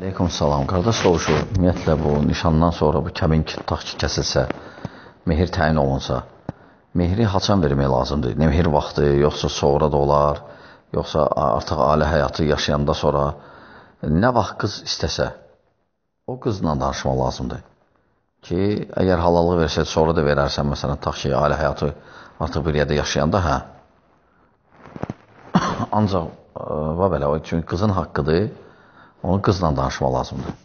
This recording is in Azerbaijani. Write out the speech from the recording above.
Aleyküm salam. Qardaş soruşur, ümumiyyətlə bu nişandan sonra bu kəbin kəsilsə, mehir təyin olunsa, mehri haçan vermək lazımdır? Ne mehir vaxtı, yoxsa sonra da olar, yoxsa artıq ailə həyatı yaşayanda sonra nə vaxt qız istəsə, o qızla danışmaq lazımdır. Ki, əgər halallıq versək, sonra da verərsən, məsələn, tax ki, ailə həyatı artıq bir yerdə yaşayanda, hə. Ancaq, və belə, çünki qızın haqqıdır, onu qızla danışmaq lazımdır.